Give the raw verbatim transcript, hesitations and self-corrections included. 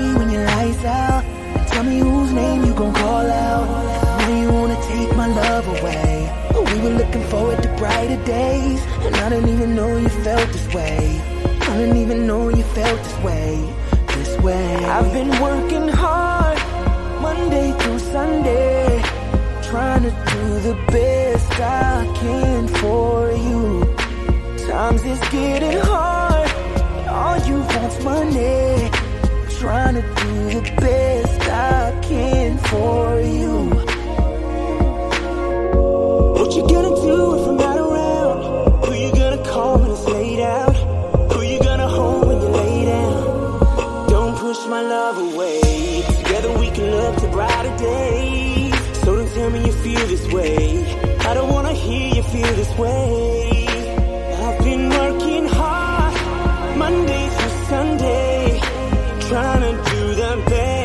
me when your lights out, and tell me whose name you gon' call out. Now you wanna take my love away, but we were looking forward to brighter days, and I didn't even know you felt this way. I didn't even know you felt this way, this way. I've been working hard, Monday through Sunday, trying to do the best I can for you. Times is getting hard, all you want's money. Trying to do the best I can for you. What you gonna do if I'm not around? Who you gonna call when it's laid out? Who you gonna hold when you lay down? Don't push my love away, together we can look to brighter days. So don't tell me you feel this way, I don't wanna hear you feel this way. I've been working hard, Monday through Sunday, trying to do the best